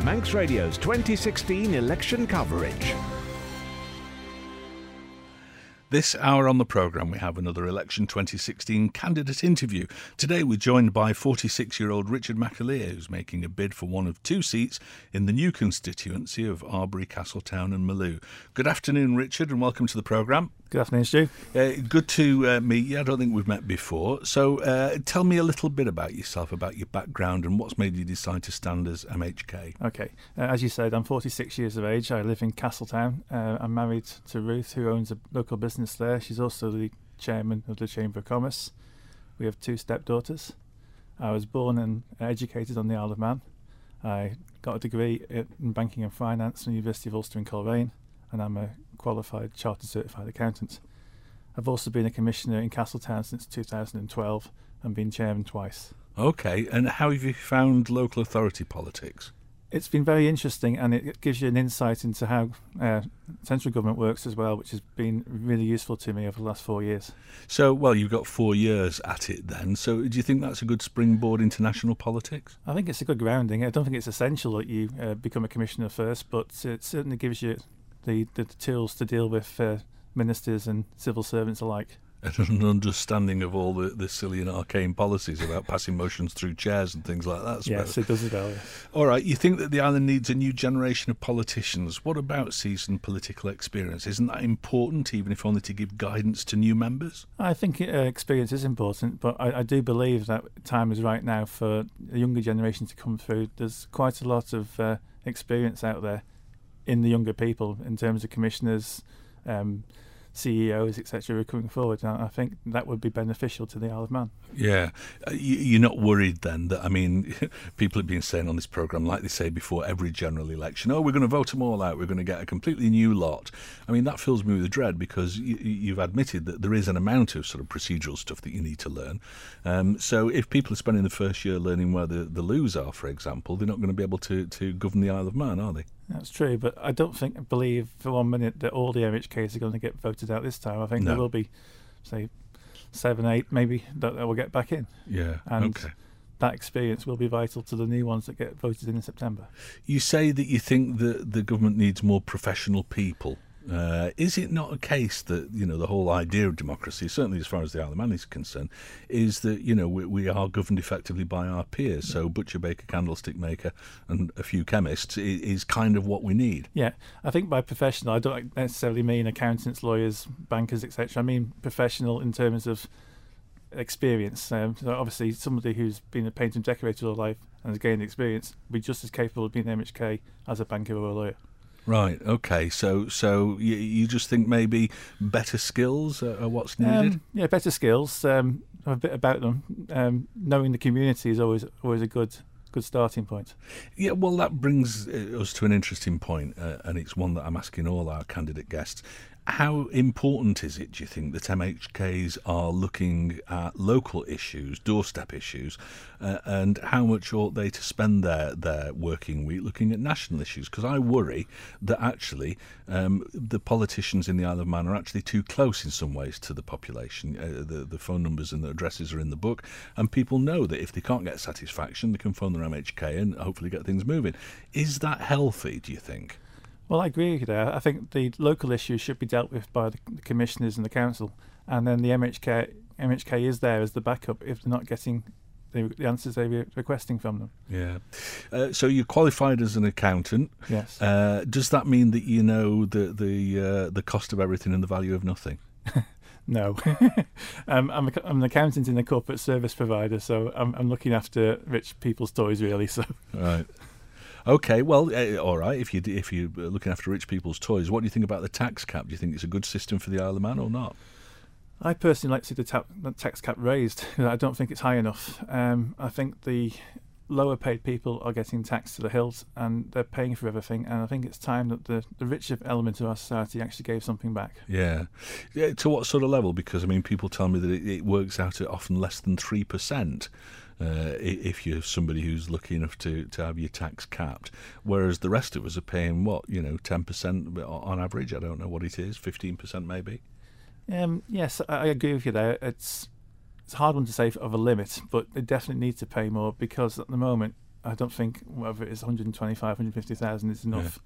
Manx Radio's 2016 election coverage. This hour on the programme, we have another Election 2016 candidate interview. Today we're joined by 46-year-old Richard McAleer, who's making a bid for one of two seats in the new constituency of Arbury, Castletown and Maloo. Good afternoon, Richard, and welcome to the programme. Good afternoon, Stu. Good to meet you. I don't think we've met before. So tell me a little bit about yourself, about your background and what's made you decide to stand as MHK. Okay. As you said, I'm 46 years of age. I live in Castletown. I'm married to Ruth, who owns a local business there. She's also the chairman of the Chamber of Commerce. We have two stepdaughters. I was born and educated on the Isle of Man. I got a degree in banking and finance from the University of Ulster in Coleraine, and I'm a qualified chartered certified accountant. I've also been a commissioner in Castletown since 2012 and been chairman twice. Okay, and how have you found local authority politics? It's been very interesting, and it gives you an insight into how central government works as well, which has been really useful to me over the last 4 years. So, well, you've got 4 years at it then, so do you think that's a good springboard into national politics? I think it's a good grounding. I don't think it's essential that you become a commissioner first, but it certainly gives you the tools to deal with ministers and civil servants alike. And an understanding of all the silly and arcane policies about passing motions through chairs and things like that. Yes, it does as well. All right, you think that the island needs a new generation of politicians. What about seasoned political experience? Isn't that important, even if only to give guidance to new members? I think experience is important, but I do believe that time is right now for the younger generation to come through. There's quite a lot of experience out there in the younger people in terms of commissioners, CEOs, etc., who are coming forward. And I think that would be beneficial to the Isle of Man. Yeah. You're not worried then that, I mean, people have been saying on this programme, like they say before every general election, we're going to vote them all out, we're going to get a completely new lot. I mean, that fills me with dread because you've admitted that there is an amount of sort of procedural stuff that you need to learn. So if people are spending the first year learning where the loos are, for example, they're not going to be able to govern the Isle of Man, are they? That's true, but I don't believe for 1 minute that all the MHKs are going to get voted out this time. I think there will be, say, 7, 8 maybe that will get back in. Yeah, and okay. That experience will be vital to the new ones that get voted in September. You say that you think that the government needs more professional people. Is it not a case that, the whole idea of democracy, certainly as far as the Isle of Man is concerned, is that, we are governed effectively by our peers? So butcher, baker, candlestick maker and a few chemists is kind of what we need. Yeah, I think by professional, I don't necessarily mean accountants, lawyers, bankers, etc. I mean professional in terms of experience. So obviously somebody who's been a painter and decorator all life and has gained experience will be just as capable of being an MHK as a banker or a lawyer. Right, okay, so you just think maybe better skills are what's needed? Yeah, better skills, a bit about them. Knowing the community is always a good starting point. Yeah, well, that brings us to an interesting point, and it's one that I'm asking all our candidate guests. How important is it, do you think, that MHKs are looking at local issues, doorstep issues, and how much ought they to spend their working week looking at national issues? Because I worry that actually the politicians in the Isle of Man are actually too close in some ways to the population. The phone numbers and the addresses are in the book, and people know that if they can't get satisfaction, they can phone their MHK and hopefully get things moving. Is that healthy, do you think? Well, I agree with you there. I think the local issues should be dealt with by the commissioners and the council, and then the MHK is there as the backup if they're not getting the answers they're requesting from them. Yeah. So you're qualified as an accountant. Yes. Does that mean that you know the cost of everything and the value of nothing? No. I'm an accountant in a corporate service provider, so I'm looking after rich people's toys, really. So. Right. Okay, well, all right. If you're looking after rich people's toys, what do you think about the tax cap? Do you think it's a good system for the Isle of Man or not? I personally like to see the tax cap raised. I don't think it's high enough. I think the lower paid people are getting taxed to the hilt and they're paying for everything, and I think it's time that the richer element of our society actually gave something back. Yeah. To what sort of level? Because, I mean, people tell me that it works out at often less than 3%. If you're somebody who's lucky enough to have your tax capped, whereas the rest of us are paying 10% on average. I don't know what it is, 15% maybe. Yes, I agree with you there. It's a hard one to say of a limit, but they definitely need to pay more because at the moment I don't think whether it's 125, 150,000 is enough.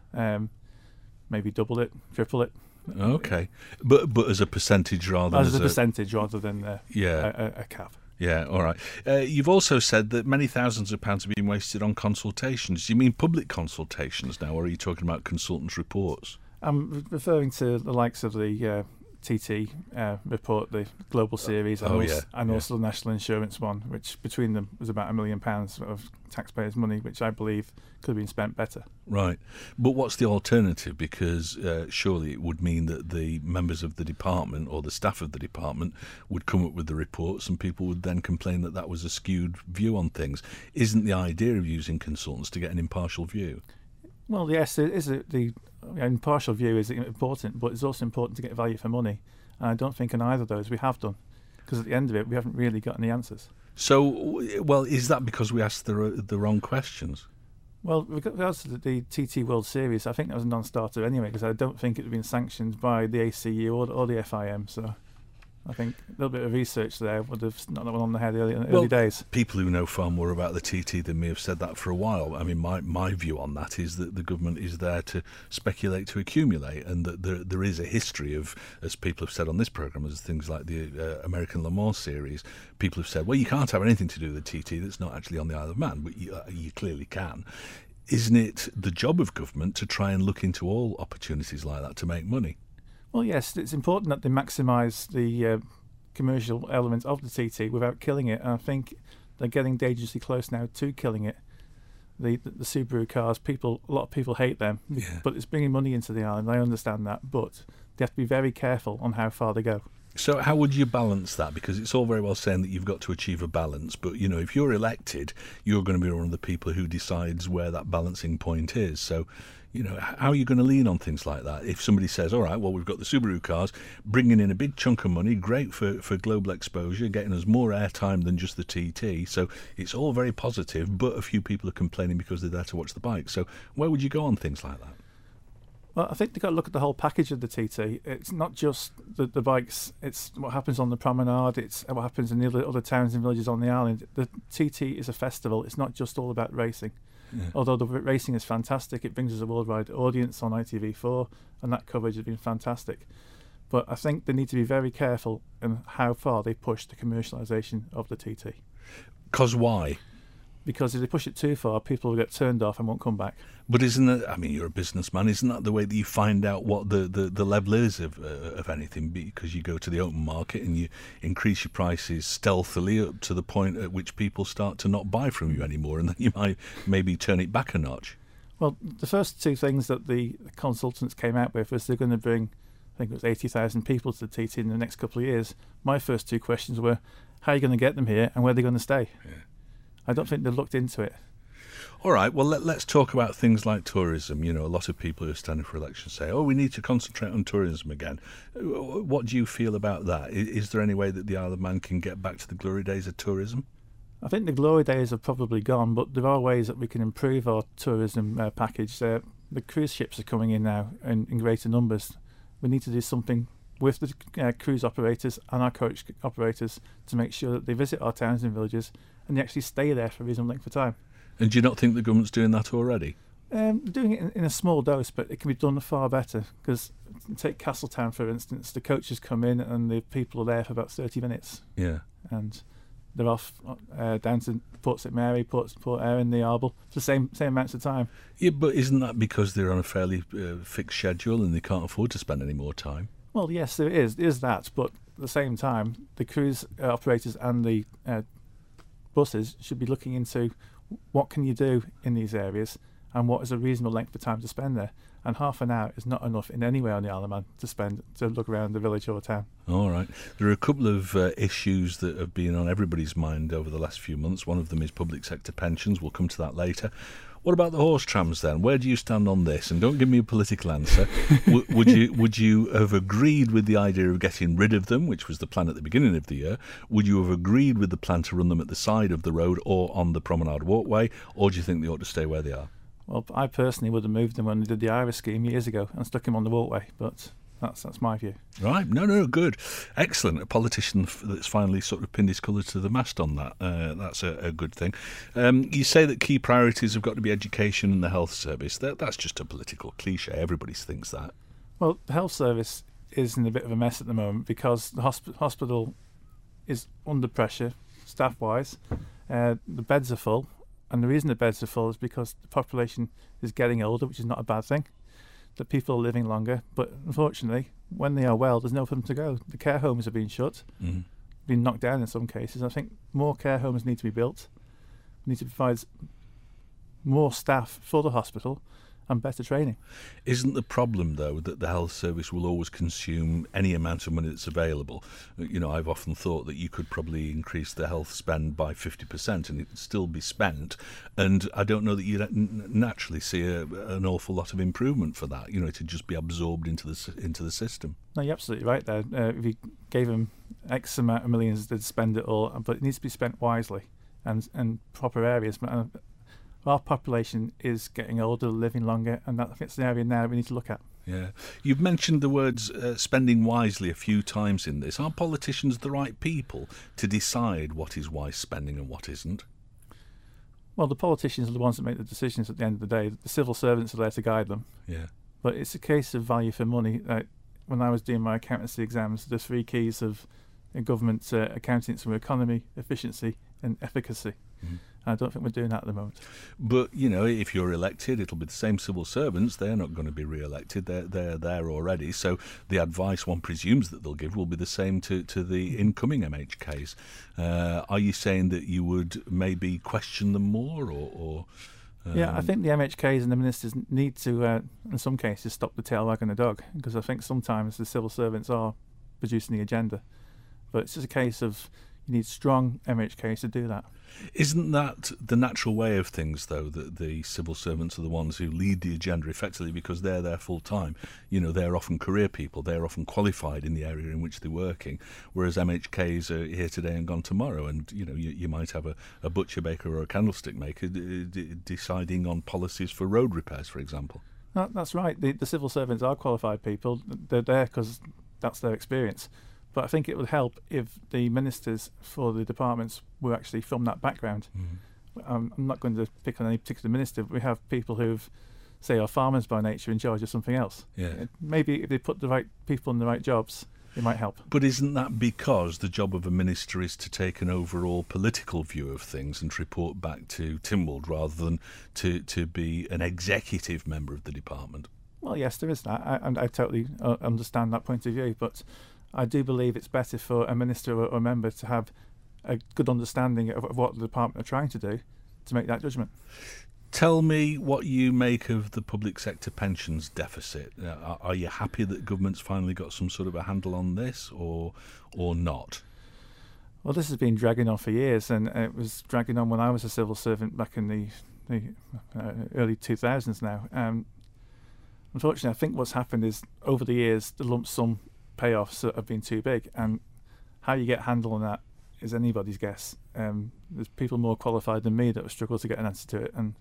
Maybe double it, triple it. Okay, but as a percentage rather than as a percentage rather than a cap. Yeah, all right. You've also said that many thousands of pounds have been wasted on consultations. Do you mean public consultations now, or are you talking about consultants' reports? I'm referring to the likes of the TT report, the global series, and also the national insurance one, which between them was about £1 million of taxpayers' money, which I believe could have been spent better. Right. But what's the alternative? Because surely it would mean that the members of the department or the staff of the department would come up with the reports and people would then complain that that was a skewed view on things. Isn't the idea of using consultants to get an impartial view? Well, yes, the impartial view is important, but it's also important to get value for money. And I don't think in either of those we have done, because at the end of it, we haven't really got any answers. So, well, is that because we asked the wrong questions? Well, with regards to the TT World Series, I think that was a non-starter anyway, because I don't think it had been sanctioned by the ACU or the FIM, so I think a little bit of research there would have not gone on the head early days. People who know far more about the TT than me have said that for a while. I mean, my view on that is that the government is there to speculate, to accumulate, and that there is a history of, as people have said on this programme, as things like the American Le Mans series, people have said, well, you can't have anything to do with the TT that's not actually on the Isle of Man, but you clearly can. Isn't it the job of government to try and look into all opportunities like that to make money? Well, yes, it's important that they maximise the commercial element of the TT without killing it. And I think they're getting dangerously close now to killing it. The Subaru cars, a lot of people hate them, but it's bringing money into the island. I understand that, but they have to be very careful on how far they go. So how would you balance that? Because it's all very well saying that you've got to achieve a balance, but, you know, if you're elected, you're going to be one of the people who decides where that balancing point is. So, you know, how are you going to lean on things like that? If somebody says, all right, well, we've got the Subaru cars, bringing in a big chunk of money, great for global exposure, getting us more airtime than just the TT, so it's all very positive, but a few people are complaining because they're there to watch the bike. So where would you go on things like that? Well, I think they've got to look at the whole package of the TT. It's not just the bikes, it's what happens on the promenade, it's what happens in the other towns and villages on the island. The TT is a festival, it's not just all about racing. Yeah. Although the racing is fantastic, it brings us a worldwide audience on ITV4, and that coverage has been fantastic. But I think they need to be very careful in how far they push the commercialisation of the TT. Because why? Because if they push it too far, people will get turned off and won't come back. But isn't that, I mean, you're a businessman, isn't that the way that you find out what the level is of anything? Because you go to the open market and you increase your prices stealthily up to the point at which people start to not buy from you anymore, and then you might maybe turn it back a notch. Well, the first two things that the consultants came out with was they're going to bring, I think it was 80,000 people to the TT in the next couple of years. My first two questions were, how are you going to get them here and where are they going to stay? Yeah. I don't think they've looked into it. All right, well, let's talk about things like tourism. You know, a lot of people who are standing for election say, oh, we need to concentrate on tourism again. What do you feel about that? Is there any way that the Isle of Man can get back to the glory days of tourism? I think the glory days have probably gone, but there are ways that we can improve our tourism package. The cruise ships are coming in now in greater numbers. We need to do something with the cruise operators and our coach operators to make sure that they visit our towns and villages and they actually stay there for a reasonable length of time. And do you not think the government's doing that already? Doing it in a small dose, but it can be done far better. Because take Castletown, for instance, the coaches come in and the people are there for about 30 minutes. Yeah. And they're off down to Port St Mary, Port Erin, the Arbel, for the same amounts of time. Yeah, but isn't that because they're on a fairly fixed schedule and they can't afford to spend any more time? Well, yes, there is that, but at the same time, the cruise operators and the buses should be looking into what can you do in these areas and what is a reasonable length of time to spend there. And half an hour is not enough in anywhere on the Isle of Man to look around the village or town. All right. There are a couple of issues that have been on everybody's mind over the last few months. One of them is public sector pensions. We'll come to that later. What about the horse trams then? Where do you stand on this? And don't give me a political answer. Would you have agreed with the idea of getting rid of them, which was the plan at the beginning of the year? Would you have agreed with the plan to run them at the side of the road or on the promenade walkway? Or do you think they ought to stay where they are? Well, I personally would have moved them when they did the Iris scheme years ago and stuck them on the walkway. But That's my view. Right, no, good. Excellent. A politician that's finally sort of pinned his colour to the mast on that. That's a good thing. You say that key priorities have got to be education and the health service. That's just a political cliche. Everybody thinks that. Well, the health service is in a bit of a mess at the moment because the hospital is under pressure, staff-wise. The beds are full, and the reason the beds are full is because the population is getting older, which is not a bad thing. That people are living longer, but unfortunately, when they are well, there's nowhere for them to go. The care homes are being shut, been knocked down in some cases. I think more care homes need to be built. We need to provide more staff for the hospital and better training. Isn't the problem, though, that the health service will always consume any amount of money that's available? You know, I've often thought that you could probably increase the health spend by 50% and it would still be spent, and I don't know that you'd naturally see an awful lot of improvement for that. You know, it'd just be absorbed into the system. No, you're absolutely right there. If you gave them X amount of millions, they'd spend it all, but it needs to be spent wisely and proper areas. Our population is getting older, living longer, and that's the area now we need to look at. Yeah. You've mentioned the words spending wisely a few times in this. Are politicians the right people to decide what is wise spending and what isn't? Well, the politicians are the ones that make the decisions at the end of the day. The civil servants are there to guide them. Yeah. But it's a case of value for money. When I was doing my accountancy exams, the 3 keys of government accounting were economy, efficiency and efficacy. Mm-hmm. I don't think we're doing that at the moment. But, you know, if you're elected, it'll be the same civil servants. They're not going to be re-elected. They're there already. So the advice one presumes that they'll give will be the same to the incoming MHKs. Are you saying that you would maybe question them more or Yeah, I think the MHKs and the ministers need to, in some cases, stop the tail wagging the dog, because I think sometimes the civil servants are producing the agenda. But it's just a case of you need strong MHKs to do that. Isn't that the natural way of things, though, that the civil servants are the ones who lead the agenda effectively because they're there full time? You know, they're often career people, they're often qualified in the area in which they're working, whereas MHKs are here today and gone tomorrow. And, you know, you might have a butcher, baker or a candlestick maker deciding on policies for road repairs, for example. No, that's right. The civil servants are qualified people. They're there because that's their experience. But I think it would help if the ministers for the departments were actually from that background. I'm not going to pick on any particular minister, but we have people who've, say, are farmers by nature in charge of something else. Yeah. Maybe if they put the right people in the right jobs, it might help. But isn't that because the job of a minister is to take an overall political view of things and to report back to Tynwald rather than to be an executive member of the department? Well, yes, there is that. I totally understand that point of view, but I do believe it's better for a minister or a member to have a good understanding of what the department are trying to do to make that judgment. Tell me what you make of the public sector pensions deficit. Are you happy that government's finally got some sort of a handle on this or not? Well, this has been dragging on for years, and it was dragging on when I was a civil servant back in the early 2000s now. Unfortunately, I think what's happened is over the years the lump sum payoffs have been too big, and how you get a handle on that is anybody's guess. There's people more qualified than me that have struggled to get an answer to it, and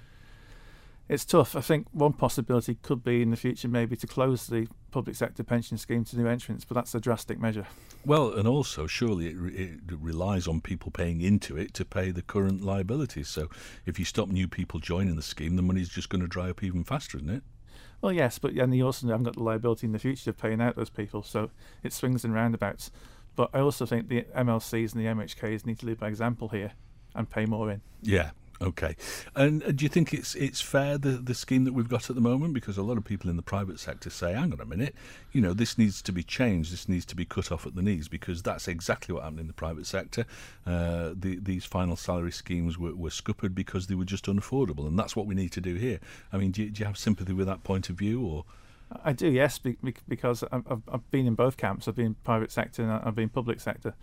it's tough. I think one possibility could be in the future maybe to close the public sector pension scheme to new entrants, but that's a drastic measure. Well, and also surely it relies on people paying into it to pay the current liabilities. So if you stop new people joining the scheme, the money's just going to dry up even faster, isn't it? Well, yes, but and you also haven't got the liability in the future of paying out those people, so it swings and roundabouts. But I also think the MLCs and the MHKs need to lead by example here and pay more in. Yeah, okay. And do you think it's fair, the scheme that we've got at the moment? Because a lot of people in the private sector say, hang on a minute, you know, this needs to be changed, this needs to be cut off at the knees, because that's exactly what happened in the private sector. These final salary schemes were scuppered because they were just unaffordable, and that's what we need to do here. I mean, do you have sympathy with that point of view, or...? I do, yes, because I've been in both camps. I've been private sector and I've been public sector.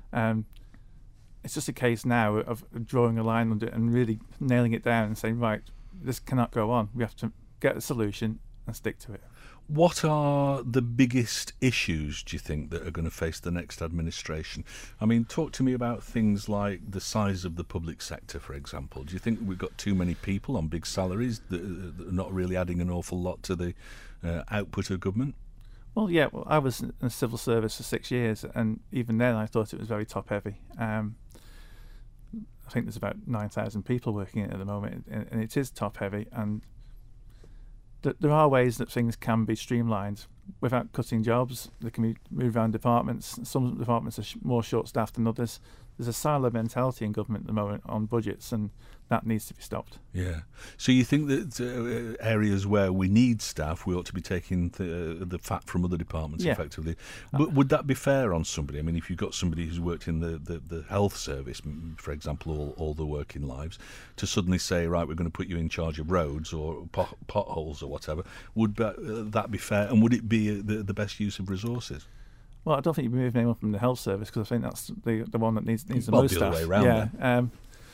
It's just a case now of drawing a line under it and really nailing it down and saying, right, this cannot go on. We have to get a solution and stick to it. What are the biggest issues, do you think, that are going to face the next administration? I mean, talk to me about things like the size of the public sector, for example. Do you think we've got too many people on big salaries that are not really adding an awful lot to the output of government? Well, yeah, well, I was in the civil service for 6 years, and even then I thought it was very top-heavy. I think there's about 9,000 people working in it at the moment, and it is top-heavy, and there are ways that things can be streamlined without cutting jobs. They can be moved around departments. Some departments are more short-staffed than others. There's a silo mentality in government at the moment on budgets, and that needs to be stopped. Yeah. So you think that areas where we need staff, we ought to be taking the fat from other departments, effectively. But would that be fair on somebody? I mean, if you've got somebody who's worked in the health service, for example, all the working lives, to suddenly say, right, we're going to put you in charge of roads or potholes or whatever, would that be fair? And would it be the best use of resources? Well, I don't think you'd be moving anyone from the health service, because I think that's the one that needs the most staff. The other way around,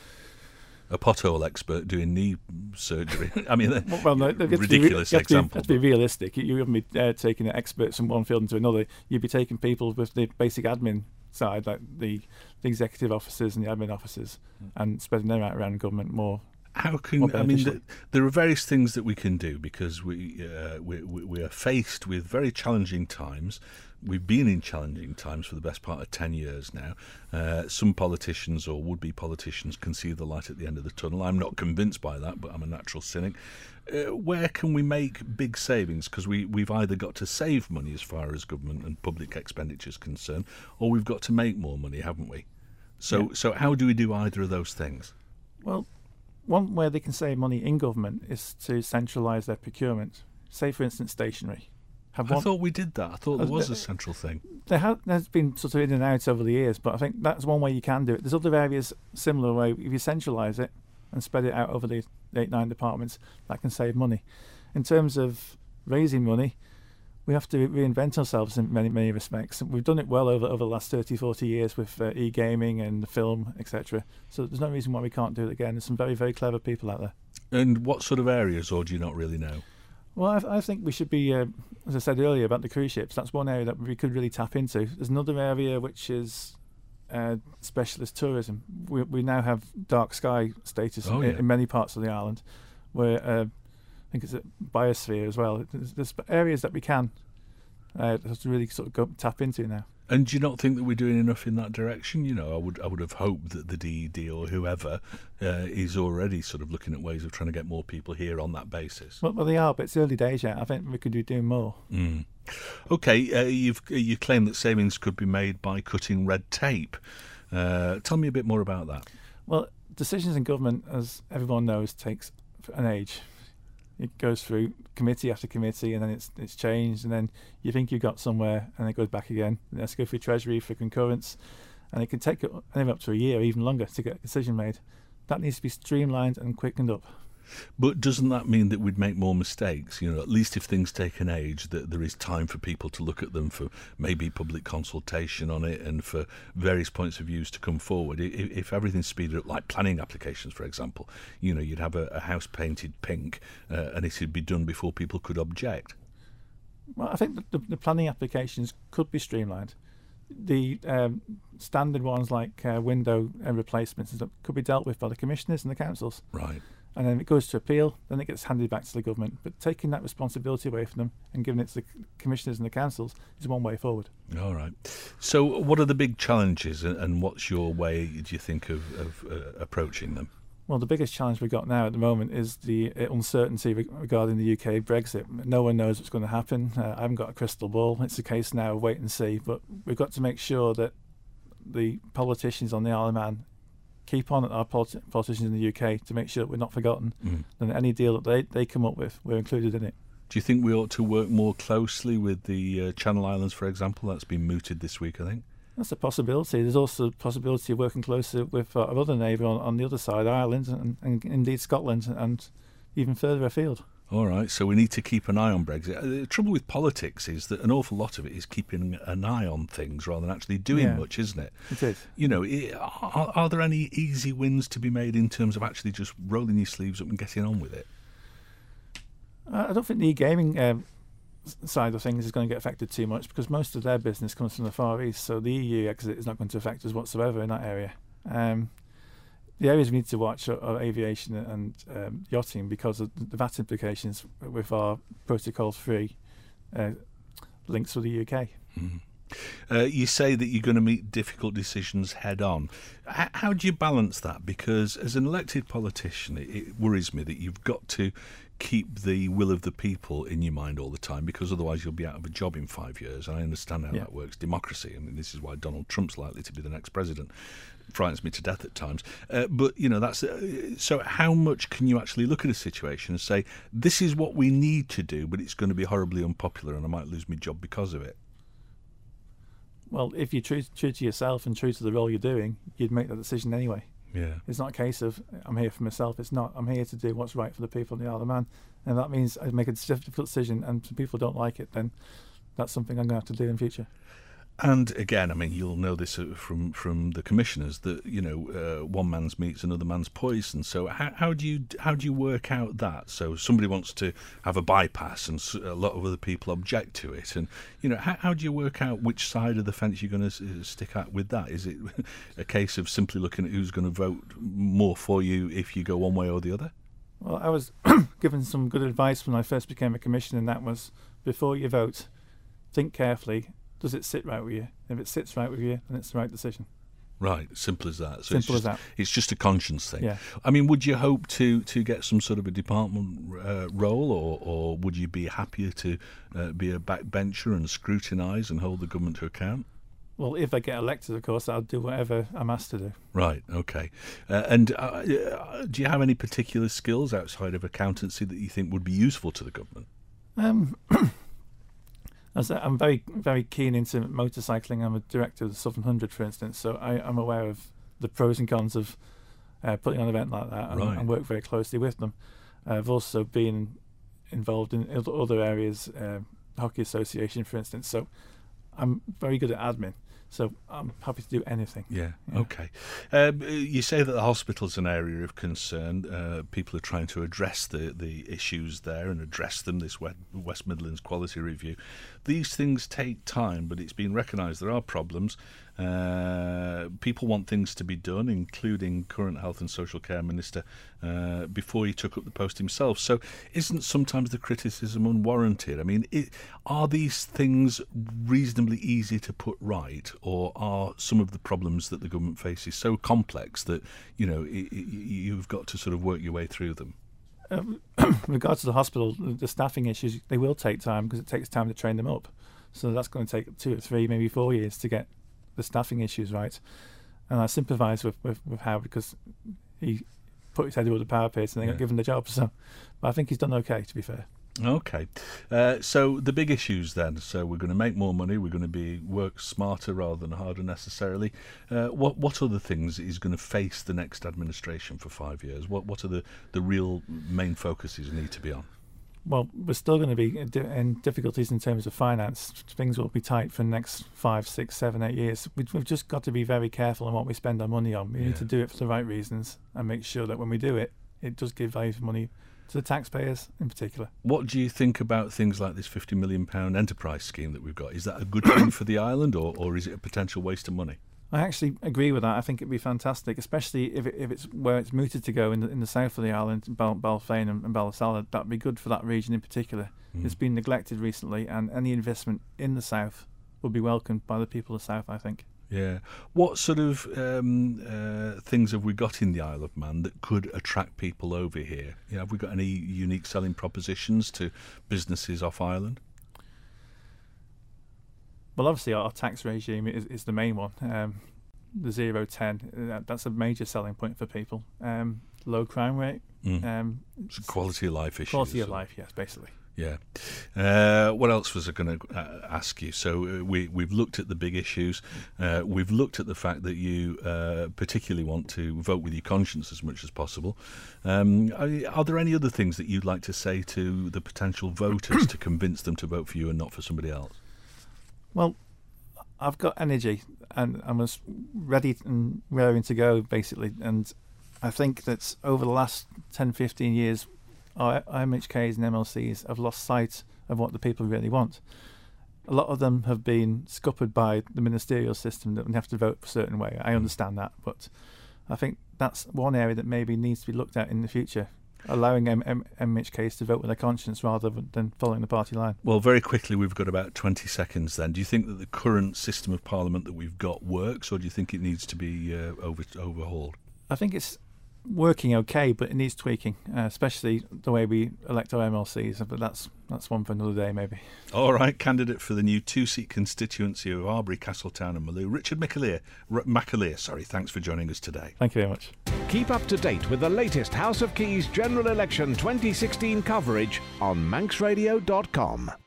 a pothole expert doing knee surgery. I mean, ridiculous example. You have to be realistic. You wouldn't be taking experts from one field into another. You'd be taking people with the basic admin side, like the executive officers and the admin officers, and spreading them out around government more. How can I mean? There are various things that we can do, because we are faced with very challenging times. We've been in challenging times for the best part of 10 years now. Some politicians or would-be politicians can see the light at the end of the tunnel. I'm not convinced by that, but I'm a natural cynic. Where can we make big savings? Because we've either got to save money as far as government and public expenditure is concerned, or we've got to make more money, haven't we? So how do we do either of those things? Well, one way they can save money in government is to centralise their procurement. Say, for instance, stationery. I thought we did that. I thought there was a central thing. There's been sort of in and out over the years, but I think that's one way you can do it. There's other areas similar way. If you centralise it and spread it out over the 8-9 departments, that can save money. In terms of raising money, we have to reinvent ourselves in many respects. We've done it well over the last 30, 40 years with e-gaming and film, etc. So there's no reason why we can't do it again. There's some very, very clever people out there. And what sort of areas, or do you not really know? Well, I think we should be, as I said earlier about the cruise ships, that's one area that we could really tap into. There's another area which is specialist tourism. We now have dark sky status in many parts of the island, where I think it's a biosphere as well. There's areas that we can really sort of tap into now. And do you not think that we're doing enough in that direction? You know, I would have hoped that the DED or whoever is already sort of looking at ways of trying to get more people here on that basis. Well, they are, but it's early days yet. I think we could be doing more. Okay, you claim that savings could be made by cutting red tape. Tell me a bit more about that. Well, decisions in government, as everyone knows, takes an age. It goes through committee after committee, and then it's changed, and then you think you got somewhere, and it goes back again. And it has to go through Treasury for concurrence, and it can take anywhere up to a year, even longer, to get a decision made. That needs to be streamlined and quickened up. But doesn't that mean that we'd make more mistakes? You know, at least if things take an age, that there is time for people to look at them, for maybe public consultation on it, and for various points of views to come forward. If everything's speeded up, like planning applications, for example, you know, you'd have a house painted pink, and it would be done before people could object. Well, I think the planning applications could be streamlined. The standard ones like window replacements could be dealt with by the commissioners and the councils. Right. And then it goes to appeal, then it gets handed back to the government. But taking that responsibility away from them and giving it to the commissioners and the councils is one way forward. All right. So what are the big challenges, and what's your way, do you think, of approaching them? Well, the biggest challenge we've got now at the moment is the uncertainty regarding the UK Brexit. No one knows what's going to happen. I haven't got a crystal ball. It's a case now of wait and see. But we've got to make sure that the politicians on the Isle of Man keep on at our politicians in the UK to make sure that we're not forgotten, and any deal that they come up with, we're included in it. Do you think we ought to work more closely with the Channel Islands, for example? That's been mooted this week, I think. That's a possibility. There's also a possibility of working closely with our other neighbour on the other side, Ireland, and indeed Scotland, and even further afield. All right, so we need to keep an eye on Brexit. The trouble with politics is that an awful lot of it is keeping an eye on things rather than actually doing much, isn't it? It is. You know, are there any easy wins to be made in terms of actually just rolling your sleeves up and getting on with it? I don't think the e-gaming side of things is going to get affected too much, because most of their business comes from the Far East, so the EU exit is not going to affect us whatsoever in that area. The areas we need to watch are aviation and yachting, because of the VAT implications with our protocol-free links with the UK. You say that you're going to meet difficult decisions head on. How do you balance that? Because as an elected politician, it worries me that you've got to keep the will of the people in your mind all the time, because otherwise you'll be out of a job in 5 years. I understand how that works. Democracy. I mean, this is why Donald Trump's likely to be the next president. It frightens me to death at times. But, that's... so how much can you actually look at a situation and say, this is what we need to do, but it's going to be horribly unpopular and I might lose my job because of it? Well, if you're true to yourself and true to the role you're doing, you'd make that decision anyway. Yeah. It's not a case of, I'm here for myself. It's not. I'm here to do what's right for the people in the Isle of Man. And that means I make a difficult decision, and if people don't like it, then that's something I'm going to have to do in future. And again, I mean, you'll know this from the commissioners that one man's meat's another man's poison. So how do you work out that? So somebody wants to have a bypass, and a lot of other people object to it. And how do you work out which side of the fence you're going to stick at with that? Is it a case of simply looking at who's going to vote more for you if you go one way or the other? Well, I was given some good advice when I first became a commissioner, and that was, before you vote, think carefully. Does it sit right with you? If it sits right with you, then it's the right decision. Right, simple as that. So simple as that. It's just a conscience thing. Yeah. I mean, would you hope to get some sort of a department role, or would you be happier to be a backbencher and scrutinise and hold the government to account? Well, if I get elected, of course, I'll do whatever I'm asked to do. Right, okay. And do you have any particular skills outside of accountancy that you think would be useful to the government? I'm very, very keen into motorcycling. I'm a director of the Southern 100, for instance, so I'm aware of the pros and cons of putting on an event like that, and work very closely with them. I've also been involved in other areas, Hockey Association, for instance, so I'm very good at admin. So I'm happy to do anything. Yeah. Okay. You say that the hospital's an area of concern. People are trying to address the issues there and address them, this West Midlands Quality Review. These things take time, but it's been recognised there are problems. People want things to be done, including current Health and Social Care Minister, before he took up the post himself. So isn't sometimes the criticism unwarranted? I mean, are these things reasonably easy to put right, or are some of the problems that the government faces so complex that, you've got to sort of work your way through them? With regards to the hospital, the staffing issues, they will take time because it takes time to train them up. So that's going to take 2 or 3, maybe 4 years to get the staffing issues right. And I sympathise with Howard, because he put his head above the parapet and then got given the job. So, but I think he's done okay, to be fair. Okay. So the big issues then. So we're going to make more money. We're going to work smarter rather than harder necessarily. What other things is going to face the next administration for 5 years? What are the real main focuses need to be on? Well, we're still going to be in difficulties in terms of finance. Things will be tight for the next 5, 6, 7, 8 years. We've just got to be very careful on what we spend our money on. We need to do it for the right reasons and make sure that when we do it, it does give value for money to the taxpayers in particular. What do you think about things like this £50 million enterprise scheme that we've got? Is that a good thing for the island, or is it a potential waste of money? I actually agree with that. I think it'd be fantastic, especially if it's where it's mooted to go in the south of the island, Balfane and Ballasalla. That'd be good for that region in particular. It's been neglected recently, and any investment in the south would be welcomed by the people of the south, I think. Yeah. What sort of things have we got in the Isle of Man that could attract people over here? Have we got any unique selling propositions to businesses off island? Well, obviously our tax regime is the main one. The 0-10, that's a major selling point for people. Low crime rate. It's a quality of life issue. Quality of life, yes, basically. Yeah. What else was I going to ask you? So we've looked at the big issues. We've looked at the fact that you particularly want to vote with your conscience as much as possible. Are there any other things that you'd like to say to the potential voters to convince them to vote for you and not for somebody else? Well, I've got energy and I was ready and raring to go, basically. And I think that over the last 10, 15 years, our IMHKs and MLCs have lost sight of what the people really want. A lot of them have been scuppered by the ministerial system that we have to vote a certain way. I understand that, but I think that's one area that maybe needs to be looked at in the future. allowing MHKs to vote with their conscience rather than following the party line. Well, very quickly, we've got about 20 seconds then. Do you think that the current system of parliament that we've got works, or do you think it needs to be overhauled? I think it's working okay, but it needs tweaking, especially the way we elect our MLCs. But that's one for another day, maybe. All right, candidate for the new 2-seat constituency of Arbury, Castletown and Maloo, Richard McAleer, thanks for joining us today. Thank you very much. Keep up to date with the latest House of Keys General Election 2016 coverage on manxradio.com.